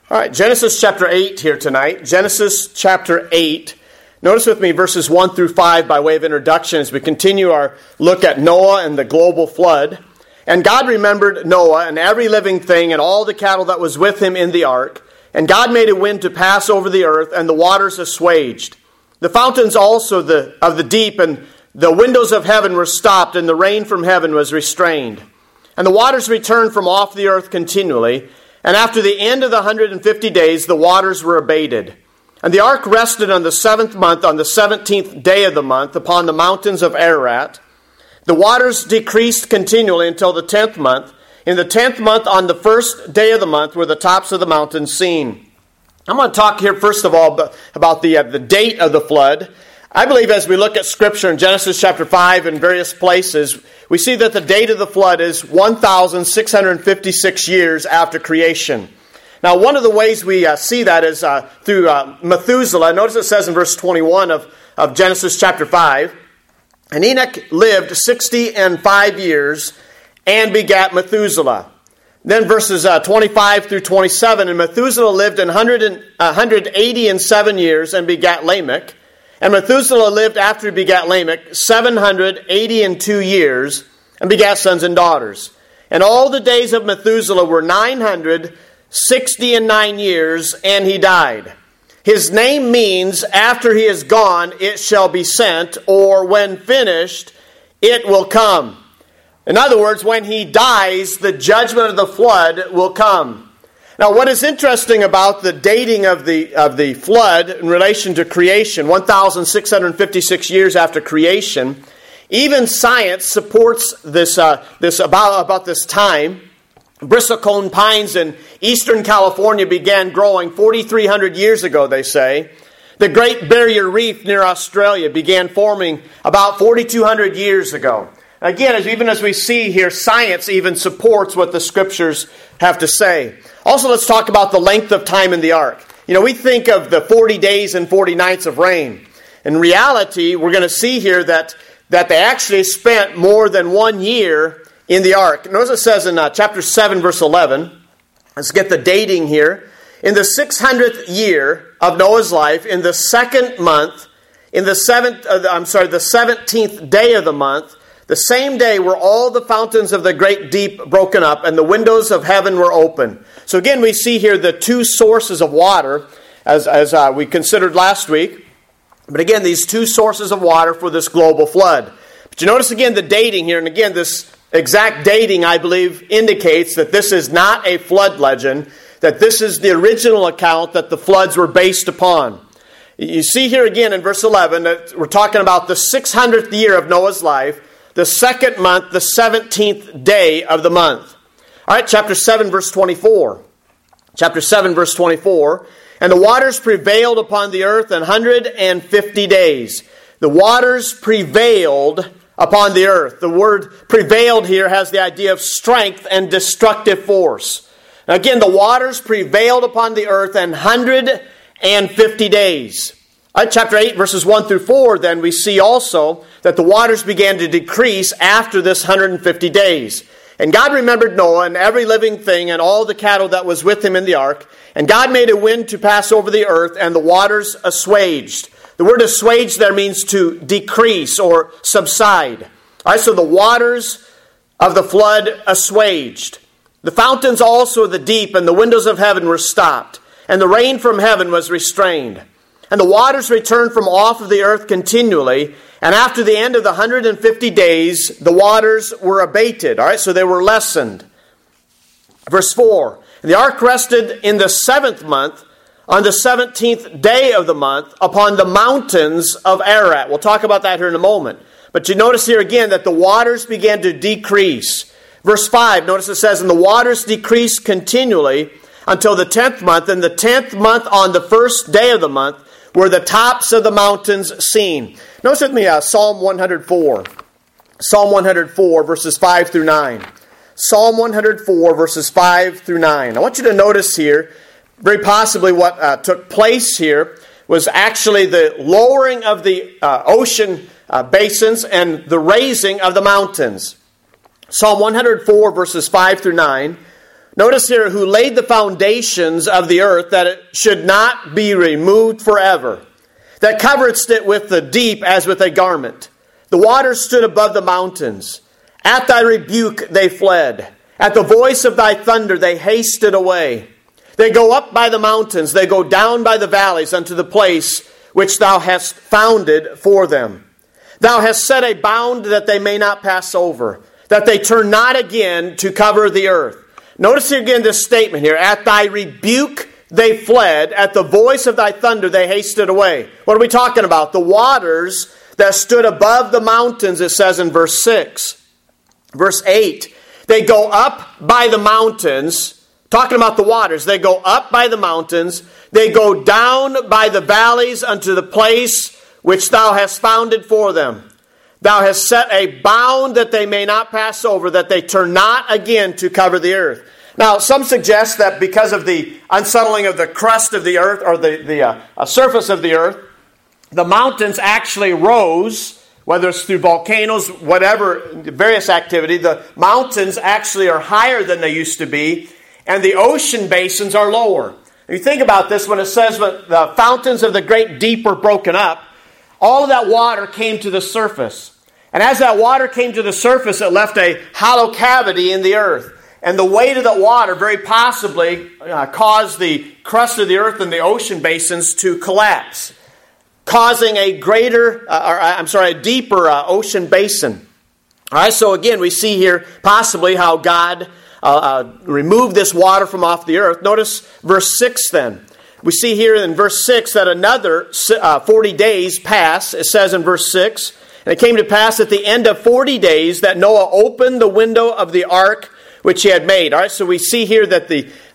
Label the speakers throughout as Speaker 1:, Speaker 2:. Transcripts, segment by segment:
Speaker 1: All right, Genesis chapter 8 here tonight. Genesis chapter 8. Notice with me verses 1 through 5 by way of introduction as we continue our look at Noah and the global flood. And God remembered Noah and every living thing and all the cattle that was with him in the ark. And God made a wind to pass over the earth, and the waters assuaged. The fountains also of the deep and the windows of heaven were stopped, and the rain from heaven was restrained. And the waters returned from off the earth continually. And after the end of the 150 days, the waters were abated. And the ark rested on the 7th month, on the 17th day of the month, upon the mountains of Ararat. The waters decreased continually until the 10th month. In the 10th month, on the 1st day of the month, were the tops of the mountains seen. I'm going to talk here, first of all, about the date of the flood. I believe as we look at Scripture in Genesis chapter 5 and various places, we see that the date of the flood is 1,656 years after creation. Now, one of the ways we see that is through Methuselah. Notice it says in verse 21 of Genesis chapter 5, and Enoch lived 65 years and begat Methuselah. Then verses 25 through 27, and Methuselah lived 187 years and begat Lamech. And Methuselah lived after he begat Lamech 782 years and begat sons and daughters. And all the days of Methuselah were 969 years, and he died. His name means, after he is gone, it shall be sent, or when finished, it will come. In other words, when he dies, the judgment of the flood will come. Now, what is interesting about the dating of the flood in relation to creation, 1,656 years after creation, even science supports this about this time. Bristlecone pines in eastern California began growing 4,300 years ago, they say. The Great Barrier Reef near Australia began forming about 4,200 years ago. Again, even as we see here, science even supports what the Scriptures have to say. Also, let's talk about the length of time in the ark. You know, we think of the 40 days and 40 nights of rain. In reality, we're going to see here that they actually spent more than 1 year in the ark. Notice it says in chapter 7, verse 11. Let's get the dating here. In the 600th year of Noah's life, in the second month, in the 17th day of the month, the same day were all the fountains of the great deep broken up, and the windows of heaven were open. So again, we see here the two sources of water, as we considered last week. But again, these two sources of water for this global flood. But you notice again the dating here, and again, this exact dating, I believe, indicates that this is not a flood legend, that this is the original account that the floods were based upon. You see here again in verse 11 that we're talking about the 600th year of Noah's life, the second month, the 17th day of the month. All right, chapter 7, verse 24. Chapter 7, verse 24. And the waters prevailed upon the earth 150 days. The waters prevailed upon the earth. The word prevailed here has the idea of strength and destructive force. Now again, the waters prevailed upon the earth 150 days. Chapter 8, verses 1 through 4, then we see also that the waters began to decrease after this 150 days. And God remembered Noah and every living thing and all the cattle that was with him in the ark. And God made a wind to pass over the earth, and the waters assuaged. The word assuage there means to decrease or subside. All right, so the waters of the flood assuaged. The fountains also of the deep and the windows of heaven were stopped, and the rain from heaven was restrained. And the waters returned from off of the earth continually. And after the end of the 150 days, the waters were abated. All right, so they were lessened. Verse 4. And the ark rested in the 7th month, on the 17th day of the month, upon the mountains of Ararat. We'll talk about that here in a moment. But you notice here again that the waters began to decrease. Verse 5, notice it says, and the waters decreased continually until the 10th month. And the 10th month on the 1st day of the month, were the tops of the mountains seen. Notice with me Psalm 104. Psalm 104, verses 5 through 9. Psalm 104, verses 5 through 9. I want you to notice here, very possibly what took place here was actually the lowering of the ocean basins and the raising of the mountains. Psalm 104, verses 5 through 9. Notice here, who laid the foundations of the earth, that it should not be removed forever, that coveredst it with the deep as with a garment. The waters stood above the mountains. At thy rebuke they fled. At the voice of thy thunder they hasted away. They go up by the mountains, they go down by the valleys unto the place which thou hast founded for them. Thou hast set a bound that they may not pass over, that they turn not again to cover the earth. Notice here again this statement here. At thy rebuke they fled. At the voice of thy thunder they hasted away. What are we talking about? The waters that stood above the mountains, it says in verse 6. Verse 8. They go up by the mountains. Talking about the waters. They go up by the mountains. They go down by the valleys unto the place which thou hast founded for them. Thou hast set a bound that they may not pass over, that they turn not again to cover the earth. Now, some suggest that because of the unsettling of the crust of the earth, or the surface of the earth, the mountains actually rose, whether it's through volcanoes, whatever, various activity. The mountains actually are higher than they used to be, and the ocean basins are lower. If you think about this, when it says that the fountains of the great deep were broken up, all of that water came to the surface. And as that water came to the surface, it left a hollow cavity in the earth. And the weight of that water very possibly caused the crust of the earth and the ocean basins to collapse, causing a deeper ocean basin. All right, so again, we see here possibly how God removed this water from off the earth. Notice verse 6 then. We see here in verse 6 that another 40 days pass. It says in verse 6, and it came to pass at the end of 40 days that Noah opened the window of the ark which he had made. All right, so we see here that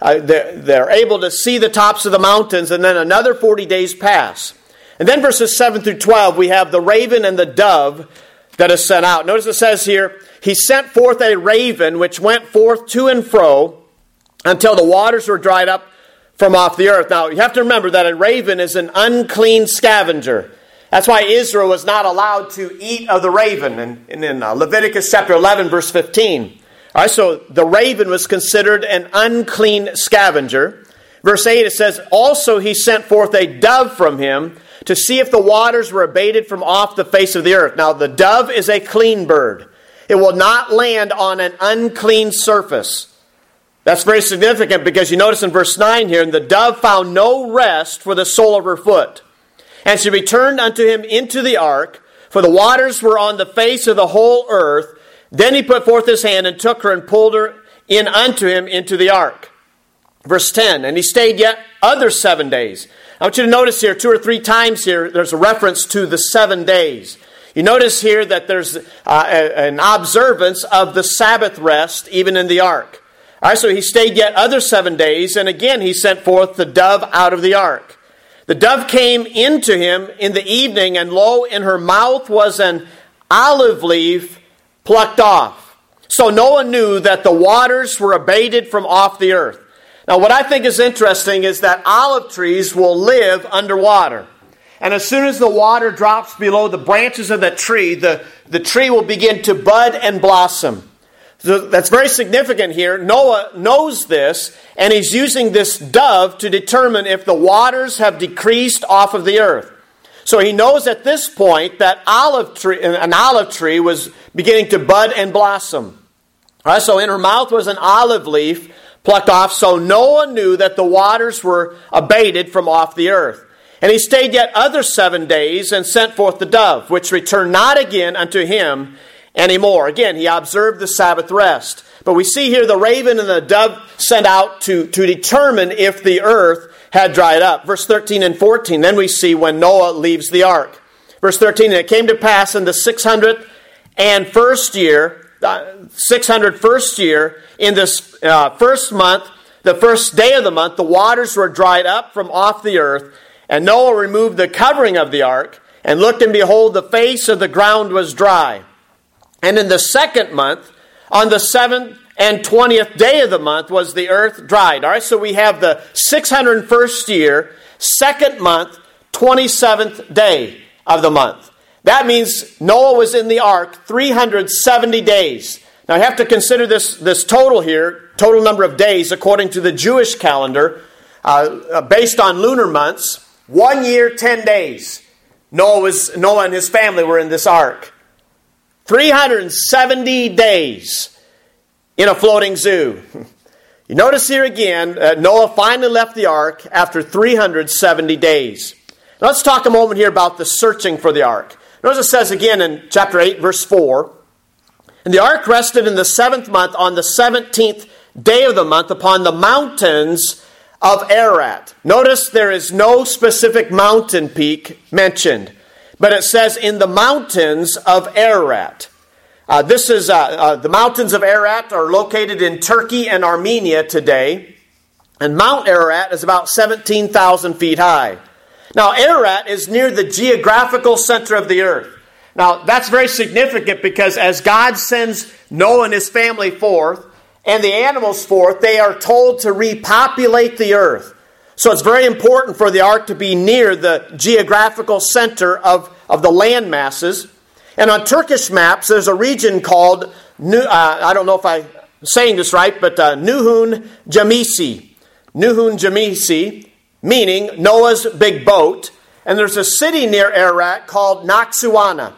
Speaker 1: they're able to see the tops of the mountains, and then another 40 days pass. And then verses 7 through 12, we have the raven and the dove that is sent out. Notice it says here, he sent forth a raven which went forth to and fro until the waters were dried up from off the earth. Now, you have to remember that a raven is an unclean scavenger. That's why Israel was not allowed to eat of the raven in Leviticus chapter 11, verse 15. All right, so the raven was considered an unclean scavenger. Verse 8, it says, also he sent forth a dove from him to see if the waters were abated from off the face of the earth. Now, the dove is a clean bird. It will not land on an unclean surface. That's very significant because you notice in verse 9 here, and the dove found no rest for the sole of her foot. And she returned unto him into the ark, for the waters were on the face of the whole earth. Then he put forth his hand and took her and pulled her in unto him into the ark. Verse 10, and he stayed yet other 7 days. I want you to notice here 2 or 3 times here, there's a reference to the 7 days. You notice here that there's an observance of the Sabbath rest even in the ark. All right, so he stayed yet other 7 days, and again he sent forth the dove out of the ark. The dove came into him in the evening, and lo, in her mouth was an olive leaf plucked off. So Noah knew that the waters were abated from off the earth. Now, what I think is interesting is that olive trees will live underwater. And as soon as the water drops below the branches of that tree, the tree will begin to bud and blossom. So that's very significant here. Noah knows this, and he's using this dove to determine if the waters have decreased off of the earth. So he knows at this point that an olive tree was beginning to bud and blossom. All right, so in her mouth was an olive leaf plucked off. So Noah knew that the waters were abated from off the earth. And he stayed yet other 7 days and sent forth the dove, which returned not again unto him anymore. Again, he observed the Sabbath rest. But we see here the raven and the dove sent out to determine if the earth had dried up. Verse 13 and 14, then we see when Noah leaves the ark. Verse 13, and it came to pass in the 601st year, in this first month, the first day of the month, the waters were dried up from off the earth, and Noah removed the covering of the ark, and looked, and behold, the face of the ground was dry. And in the second month, on the 7th and 20th day of the month, was the earth dried. All right, so we have the 601st year, second month, 27th day of the month. That means Noah was in the ark 370 days. Now you have to consider this total here, total number of days according to the Jewish calendar, based on lunar months. 1 year, 10 days. Noah and his family were in this ark. 370 days in a floating zoo. You notice here again, Noah finally left the ark after 370 days. Now let's talk a moment here about the searching for the ark. Notice it says again in chapter 8, verse 4, "And the ark rested in the 7th month on the 17th day of the month upon the mountains of Ararat." Notice there is no specific mountain peak mentioned, but it says in the mountains of Ararat. The mountains of Ararat are located in Turkey and Armenia today, and Mount Ararat is about 17,000 feet high. Now, Ararat is near the geographical center of the earth. Now, that's very significant because as God sends Noah and his family forth and the animals forth, they are told to repopulate the earth. So it's very important for the ark to be near the geographical center of the land masses. And on Turkish maps, there's a region called, I don't know if I'm saying this right, but Nuhun Jamisi. Nuhun Jamisi, meaning Noah's big boat. And there's a city near Ararat called Naxuana.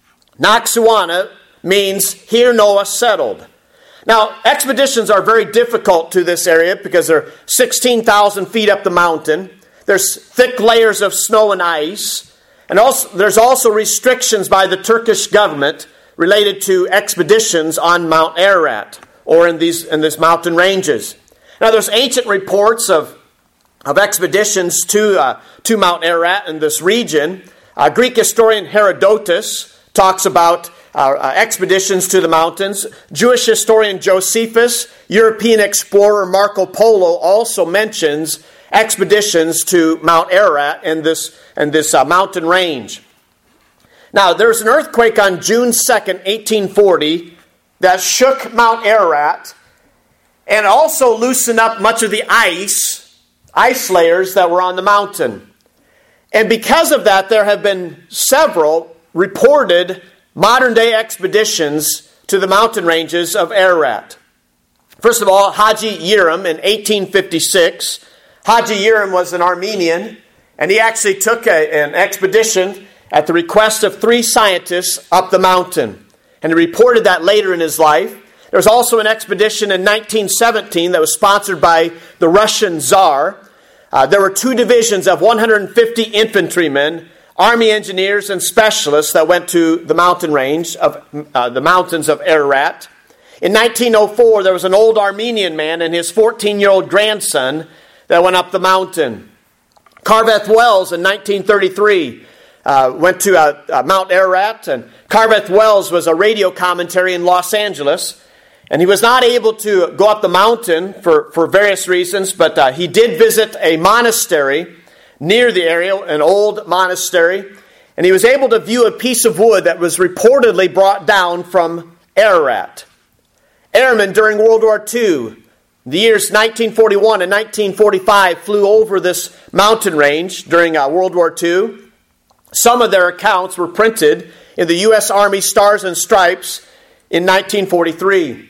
Speaker 1: Naxuana means here Noah settled. Now, expeditions are very difficult to this area because they're 16,000 feet up the mountain. There's thick layers of snow and ice. And there's also restrictions by the Turkish government related to expeditions on Mount Ararat or in these mountain ranges. Now, there's ancient reports of expeditions to Mount Ararat in this region. Greek historian Herodotus talks about expeditions to the mountains. Jewish historian Josephus, European explorer Marco Polo also mentions expeditions to Mount Ararat and this mountain range. Now, there was an earthquake on June 2nd, 1840 that shook Mount Ararat and also loosened up much of the ice layers that were on the mountain. And because of that, there have been several reported modern-day expeditions to the mountain ranges of Ararat. First of all, Haji Yiram in 1856. Haji Yiram was an Armenian, and he actually took an expedition at the request of 3 scientists up the mountain. And he reported that later in his life. There was also an expedition in 1917 that was sponsored by the Russian Tsar. There were 2 divisions of 150 infantrymen, army engineers, and specialists that went to the mountain range of the mountains of Ararat. In 1904, there was an old Armenian man and his 14-year-old grandson that went up the mountain. Carveth Wells in 1933 went to Mount Ararat, and Carveth Wells was a radio commentary in Los Angeles. And he was not able to go up the mountain for various reasons, but he did visit a monastery near the area, an old monastery, and he was able to view a piece of wood that was reportedly brought down from Ararat. Airmen during World War II, the years 1941 and 1945, flew over this mountain range during World War II. Some of their accounts were printed in the U.S. Army Stars and Stripes in 1943.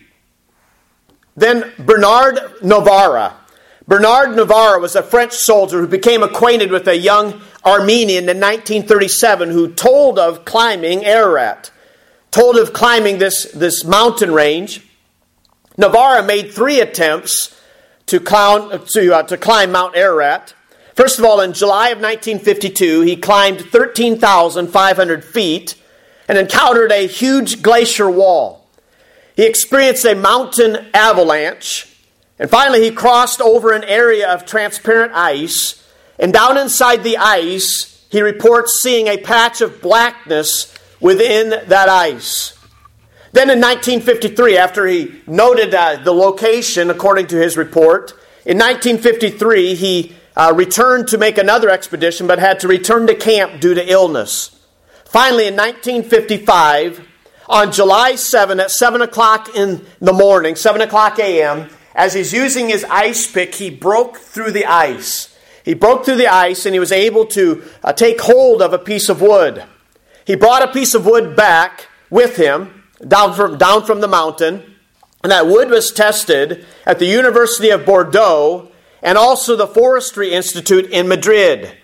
Speaker 1: Then Bernard Navarra. Bernard Navarra was a French soldier who became acquainted with a young Armenian in 1937 who told of climbing Ararat, told of climbing this mountain range. Navarra made 3 attempts to climb Mount Ararat. First of all, in July of 1952, he climbed 13,500 feet and encountered a huge glacier wall. He experienced a mountain avalanche, and finally he crossed over an area of transparent ice, and down inside the ice, he reports seeing a patch of blackness within that ice. Then in 1953, after he noted the location according to his report, in 1953 he returned to make another expedition, but had to return to camp due to illness. Finally, in 1955, on July 7 at 7 o'clock in the morning, 7 o'clock a.m., as he's using his ice pick, he broke through the ice. He broke through the ice and he was able to take hold of a piece of wood. He brought a piece of wood back with him, down from the mountain. And that wood was tested at the University of Bordeaux and also the Forestry Institute in Madrid.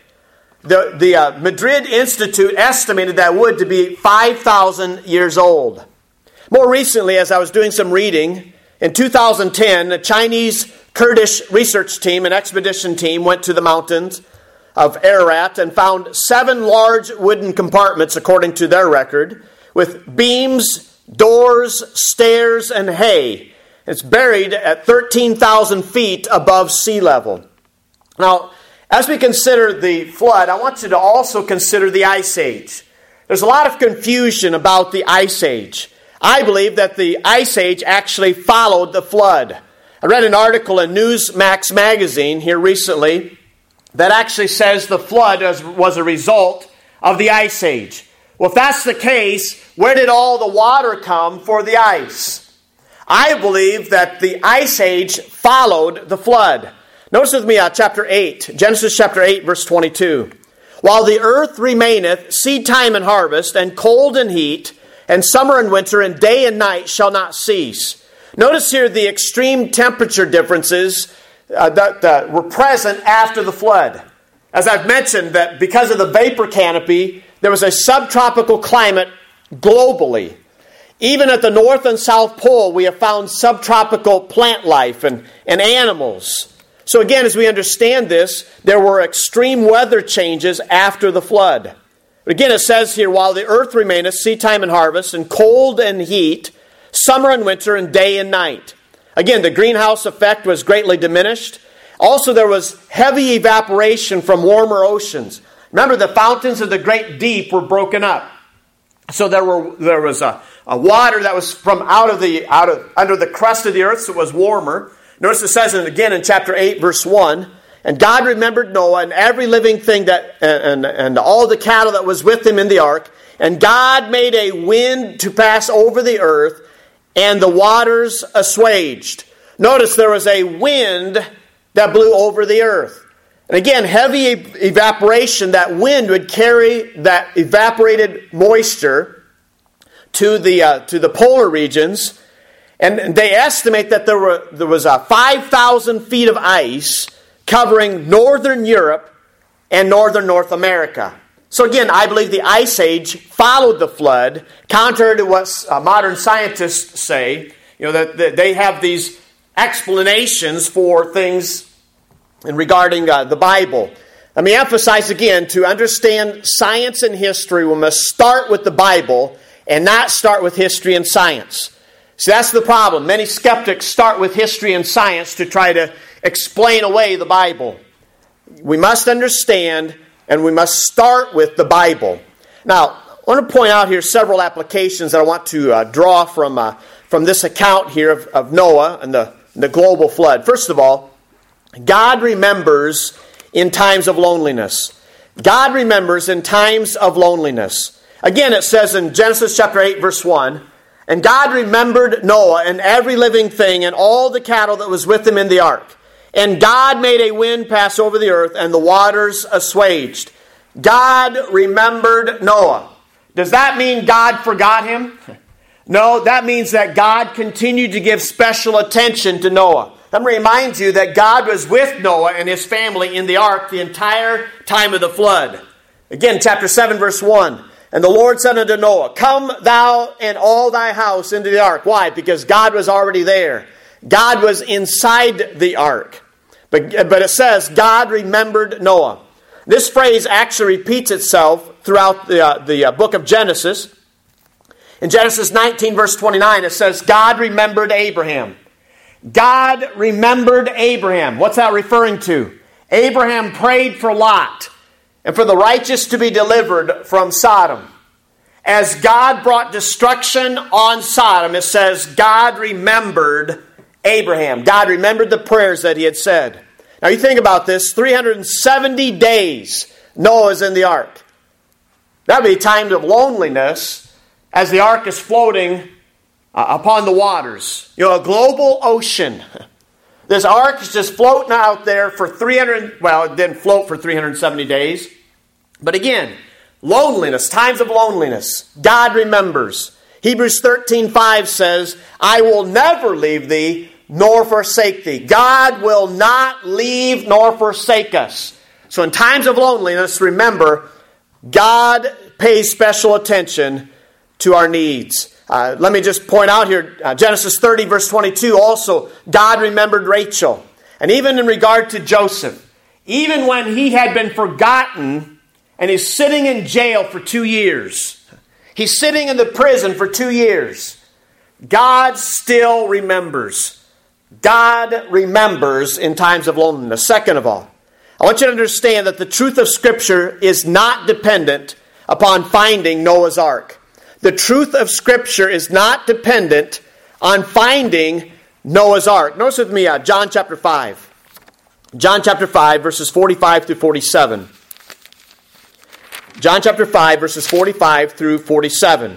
Speaker 1: The Madrid Institute estimated that wood to be 5,000 years old. More recently, as I was doing some reading, in 2010, a Chinese Kurdish research team, an expedition team, went to the mountains of Ararat and found 7 large wooden compartments, according to their record, with beams, doors, stairs, and hay. It's buried at 13,000 feet above sea level. Now, as we consider the flood, I want you to also consider the Ice Age. There's a lot of confusion about the Ice Age. I believe that the Ice Age actually followed the flood. I read an article in Newsmax magazine here recently that actually says the flood was a result of the Ice Age. Well, if that's the case, where did all the water come for the ice? I believe that the Ice Age followed the flood. Notice with me chapter 8, Genesis chapter 8, verse 22. While the earth remaineth, seed time and harvest, and cold and heat, and summer and winter, and day and night shall not cease. Notice here the extreme temperature differences that were present after the flood. As I've mentioned, that because of the vapor canopy, there was a subtropical climate globally. Even at the North and South Pole, we have found subtropical plant life and animals. So again, as we understand this, there were extreme weather changes after the flood. But again, it says here, while the earth remaineth, seed time and harvest, and cold and heat, summer and winter, and day and night. Again, the greenhouse effect was greatly diminished. Also, there was heavy evaporation from warmer oceans. Remember, the fountains of the great deep were broken up. So there was a water that was from under the crust of the earth, so it was warmer. Notice it says it again in chapter 8, verse 1. And God remembered Noah and every living thing and all the cattle that was with him in the ark. And God made a wind to pass over the earth, and the waters assuaged. Notice there was a wind that blew over the earth. And again, heavy evaporation, that wind would carry that evaporated moisture to the polar regions. And they estimate that there was 5,000 feet of ice covering northern Europe and northern North America. So again, I believe the Ice Age followed the flood, contrary to what modern scientists say. You know, that they have these explanations for things regarding the Bible. Let me emphasize again, to understand science and history, we must start with the Bible and not start with history and science. See, that's the problem. Many skeptics start with history and science to try to explain away the Bible. We must understand, and we must start with the Bible. Now, I want to point out here several applications that I want to draw from this account here of Noah and the global flood. First of all, God remembers in times of loneliness. God remembers in times of loneliness. Again, it says in Genesis chapter 8, verse 1, and God remembered Noah and every living thing and all the cattle that was with him in the ark. And God made a wind pass over the earth, and the waters assuaged. God remembered Noah. Does that mean God forgot him? No, that means that God continued to give special attention to Noah. Let me remind you that God was with Noah and his family in the ark the entire time of the flood. Again, chapter 7, verse 1. And the Lord said unto Noah, come thou and all thy house into the ark. Why? Because God was already there. God was inside the ark. But it says, God remembered Noah. This phrase actually repeats itself throughout the book of Genesis. In Genesis 19, verse 29, it says, God remembered Abraham. God remembered Abraham. What's that referring to? Abraham prayed for Lot and for the righteous to be delivered from Sodom. As God brought destruction on Sodom, it says, God remembered Abraham. God remembered the prayers that he had said. Now you think about this, 370 days Noah is in the ark. That would be times of loneliness as the ark is floating upon the waters. You know, a global ocean. This ark is just floating out there for it didn't float for 370 days. But again, loneliness, times of loneliness. God remembers. Hebrews 13:5 says, I will never leave thee nor forsake thee. God will not leave nor forsake us. So in times of loneliness, remember, God pays special attention to our needs. Let me just point out here, Genesis 30 verse 22, also, God remembered Rachel. And even in regard to Joseph, even when he had been forgotten and he's sitting in jail for 2 years, he's sitting in the prison for 2 years, God still remembers. God remembers in times of loneliness. Second of all, I want you to understand that the truth of Scripture is not dependent upon finding Noah's Ark. The truth of Scripture is not dependent on finding Noah's Ark. Notice with me John chapter 5. John chapter 5, verses 45 through 47. John chapter 5, verses 45 through 47.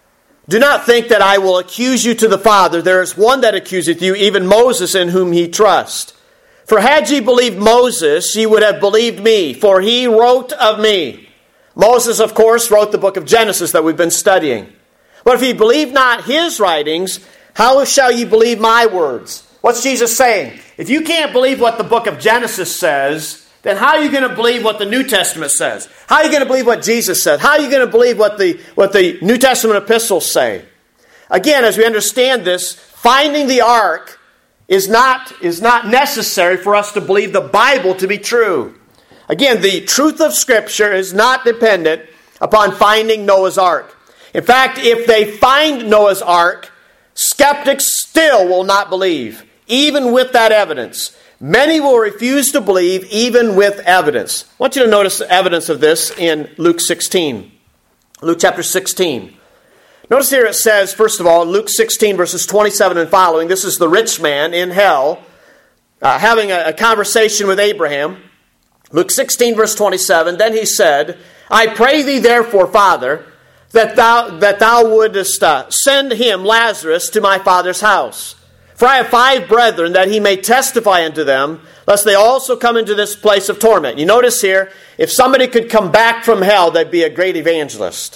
Speaker 1: Do not think that I will accuse you to the Father. There is one that accuseth you, even Moses, in whom ye trust. For had ye believed Moses, ye would have believed me, for he wrote of me. Moses, of course, wrote the book of Genesis that we've been studying. But if ye believe not his writings, how shall ye believe my words? What's Jesus saying? If you can't believe what the book of Genesis says, then how are you going to believe what the New Testament says? How are you going to believe what Jesus said? How are you going to believe what the New Testament epistles say? Again, as we understand this, finding the ark is not necessary for us to believe the Bible to be true. Again, the truth of Scripture is not dependent upon finding Noah's Ark. In fact, if they find Noah's Ark, skeptics still will not believe, even with that evidence. Many will refuse to believe, even with evidence. I want you to notice the evidence of this in Luke 16. Luke chapter 16. Notice here it says, first of all, Luke 16, verses 27 and following, this is the rich man in hell having a conversation with Abraham. Luke 16, verse 27, then he said, I pray thee therefore, Father, that thou wouldest send him, Lazarus, to my father's house. For I have 5 brethren, that he may testify unto them, lest they also come into this place of torment. You notice here, if somebody could come back from hell, they'd be a great evangelist.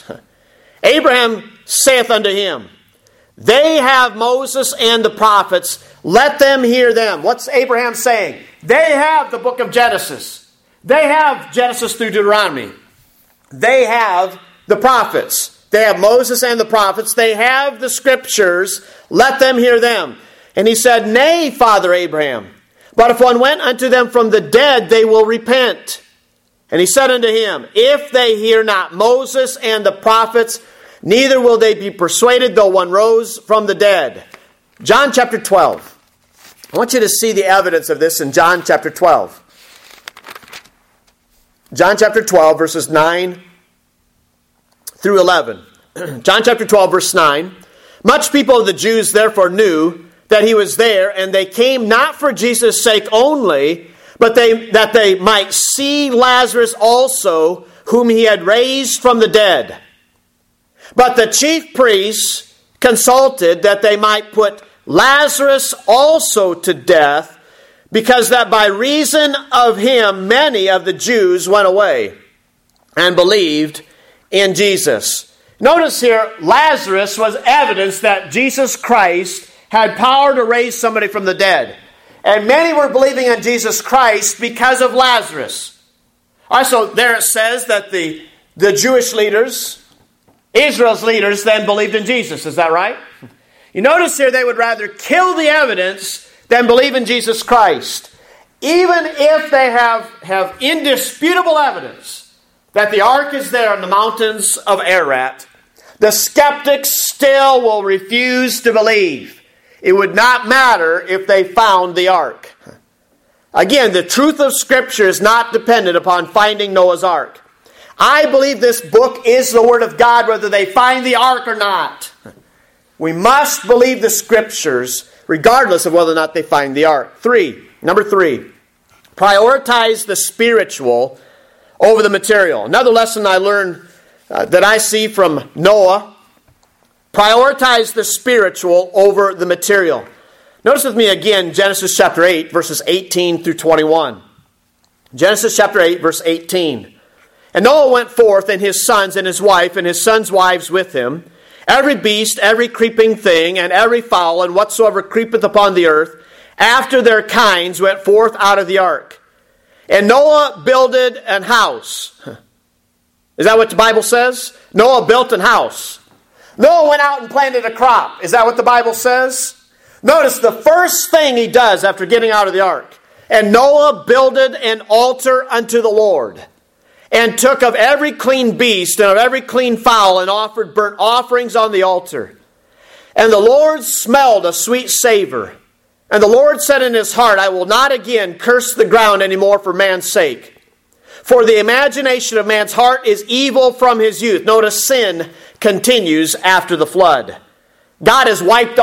Speaker 1: Abraham saith unto him, they have Moses and the prophets, let them hear them. What's Abraham saying? They have the book of Genesis. They have Genesis through Deuteronomy. They have the prophets. They have Moses and the prophets. They have the Scriptures. Let them hear them. And he said, nay, Father Abraham, but if one went unto them from the dead, they will repent. And he said unto him, if they hear not Moses and the prophets, neither will they be persuaded, though one rose from the dead. John chapter 12. I want you to see the evidence of this in John chapter 12. John chapter 12, verses 9 through 11. John chapter 12, verse 9. Much people of the Jews therefore knew that he was there, and they came not for Jesus' sake only, but that they might see Lazarus also, whom he had raised from the dead. But the chief priests consulted that they might put Lazarus also to death, because that by reason of him many of the Jews went away and believed in Jesus. Notice here, Lazarus was evidence that Jesus Christ had power to raise somebody from the dead. And many were believing in Jesus Christ because of Lazarus. Also, there it says that the Jewish leaders, Israel's leaders, then believed in Jesus. Is that right? You notice here they would rather kill the evidence than believe in Jesus Christ. Even if they have indisputable evidence that the ark is there in the mountains of Ararat, the skeptics still will refuse to believe. It would not matter if they found the ark. Again, the truth of Scripture is not dependent upon finding Noah's ark. I believe this book is the Word of God, whether they find the ark or not. We must believe the Scriptures regardless of whether or not they find the ark. Number 3, prioritize the spiritual over the material. Another lesson I learned that I see from Noah, prioritize the spiritual over the material. Notice with me again Genesis chapter 8, verses 18 through 21. Genesis chapter 8, verse 18. And Noah went forth, and his sons and his wife and his sons' wives with him, every beast, every creeping thing, and every fowl, and whatsoever creepeth upon the earth, after their kinds went forth out of the ark. And Noah builded an house. Is that what the Bible says? Noah built an house. Noah went out and planted a crop. Is that what the Bible says? Notice the first thing he does after getting out of the ark. And Noah builded an altar unto the Lord, and took of every clean beast and of every clean fowl, and offered burnt offerings on the altar. And the Lord smelled a sweet savor. And the Lord said in his heart, I will not again curse the ground any more for man's sake. For the imagination of man's heart is evil from his youth. Notice sin continues after the flood. God has wiped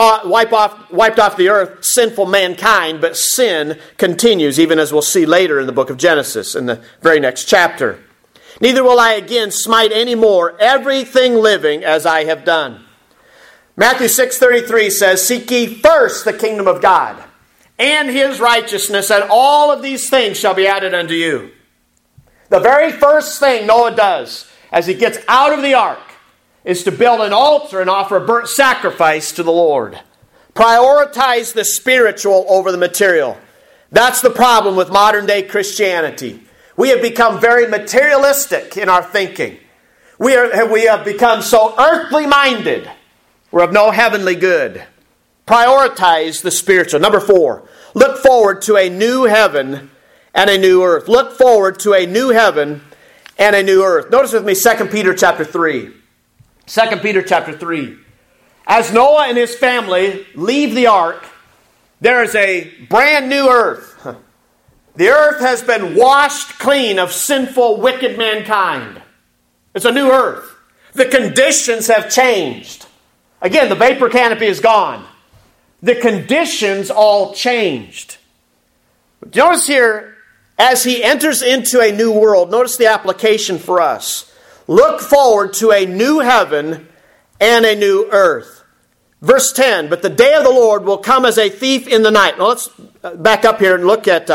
Speaker 1: off the earth sinful mankind, but sin continues, even as we'll see later in the book of Genesis, in the very next chapter. Neither will I again smite any more everything living as I have done. Matthew 6:33 says, Seek ye first the kingdom of God and his righteousness, and all of these things shall be added unto you. The very first thing Noah does as he gets out of the ark is to build an altar and offer a burnt sacrifice to the Lord. Prioritize the spiritual over the material. That's the problem with modern day Christianity. We have become very materialistic in our thinking. We have become so earthly minded. We're of no heavenly good. Prioritize the spiritual. Number 4, look forward to a new heaven and a new earth. Look forward to a new heaven and a new earth. Notice with me 2 Peter chapter 3. 2 Peter chapter 3. As Noah and his family leave the ark, there is a brand new earth. The earth has been washed clean of sinful, wicked mankind. It's a new earth. The conditions have changed. Again, the vapor canopy is gone. The conditions all changed. But notice here, as he enters into a new world, notice the application for us. Look forward to a new heaven and a new earth. Verse 10, but the day of the Lord will come as a thief in the night. Now let's back up here and look at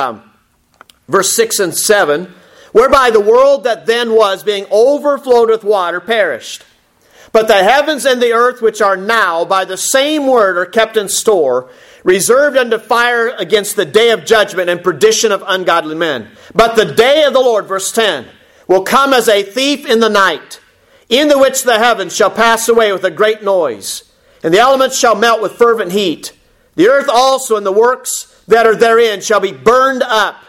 Speaker 1: verse 6 and 7. Whereby the world that then was, being overflowed with water, perished. But the heavens and the earth which are now by the same word are kept in store, reserved unto fire against the day of judgment and perdition of ungodly men. But the day of the Lord, verse 10, will come as a thief in the night, in the which the heavens shall pass away with a great noise, and the elements shall melt with fervent heat. The earth also and the works that are therein shall be burned up.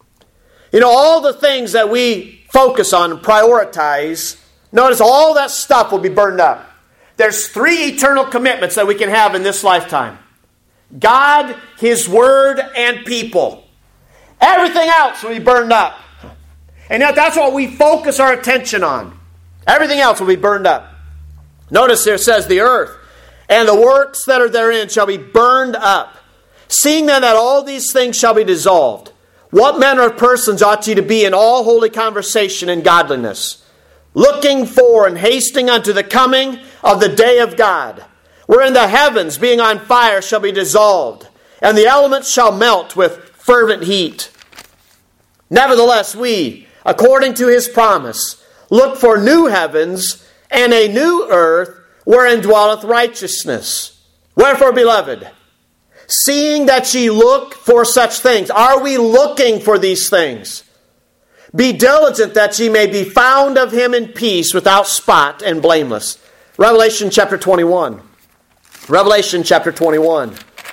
Speaker 1: You know, all the things that we focus on and prioritize, notice all that stuff will be burned up. There's 3 eternal commitments that we can have in this lifetime. God, His Word, and people. Everything else will be burned up. And yet that's what we focus our attention on. Everything else will be burned up. Notice here it says, the earth and the works that are therein shall be burned up. Seeing then that all these things shall be dissolved, what manner of persons ought ye to be in all holy conversation and godliness, looking for and hasting unto the coming of the day of God, wherein the heavens, being on fire, shall be dissolved, and the elements shall melt with fervent heat. Nevertheless, we, according to His promise, look for new heavens and a new earth, wherein dwelleth righteousness. Wherefore, beloved, seeing that ye look for such things, are we looking for these things? Be diligent that ye may be found of Him in peace, without spot and blameless. Revelation chapter 21. Revelation chapter 21.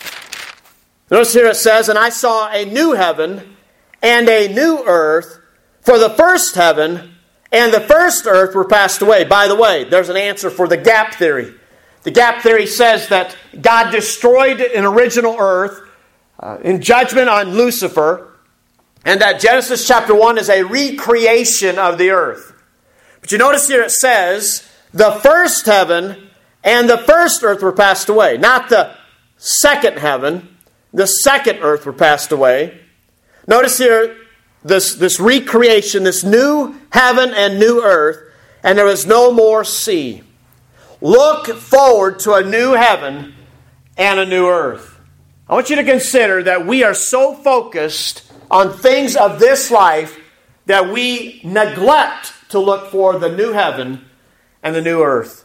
Speaker 1: Notice here it says, and I saw a new heaven and a new earth, for the first heaven and the first earth were passed away. By the way, there's an answer for the gap theory. The gap theory says that God destroyed an original earth in judgment on Lucifer, and that Genesis chapter 1 is a recreation of the earth. But you notice here it says, the first heaven and the first earth were passed away. Not the second heaven, the second earth were passed away. Notice here this recreation, this new heaven and new earth, and there was no more sea. Look forward to a new heaven and a new earth. I want you to consider that we are so focused on things of this life that we neglect to look for the new heaven and the new earth.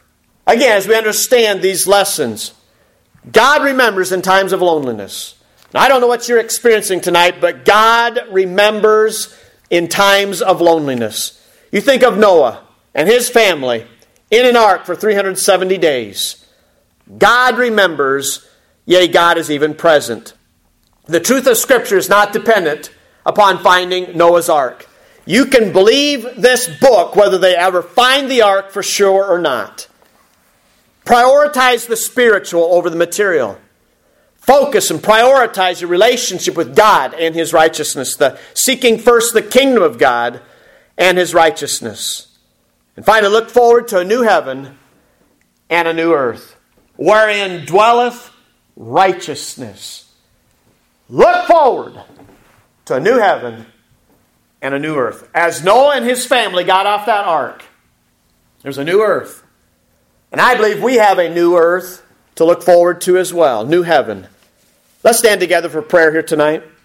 Speaker 1: Again, as we understand these lessons, God remembers in times of loneliness. Now, I don't know what you're experiencing tonight, but God remembers in times of loneliness. You think of Noah and his family in an ark for 370 days. God remembers, yea, God is even present. The truth of Scripture is not dependent upon finding Noah's ark. You can believe this book whether they ever find the ark for sure or not. Prioritize the spiritual over the material. Focus and prioritize your relationship with God and His righteousness. Seeking first the kingdom of God and His righteousness. And finally, look forward to a new heaven and a new earth, wherein dwelleth righteousness. Look forward to a new heaven and a new earth. As Noah and his family got off that ark, there's a new earth. And I believe we have a new earth to look forward to as well. New heaven. Let's stand together for prayer here tonight.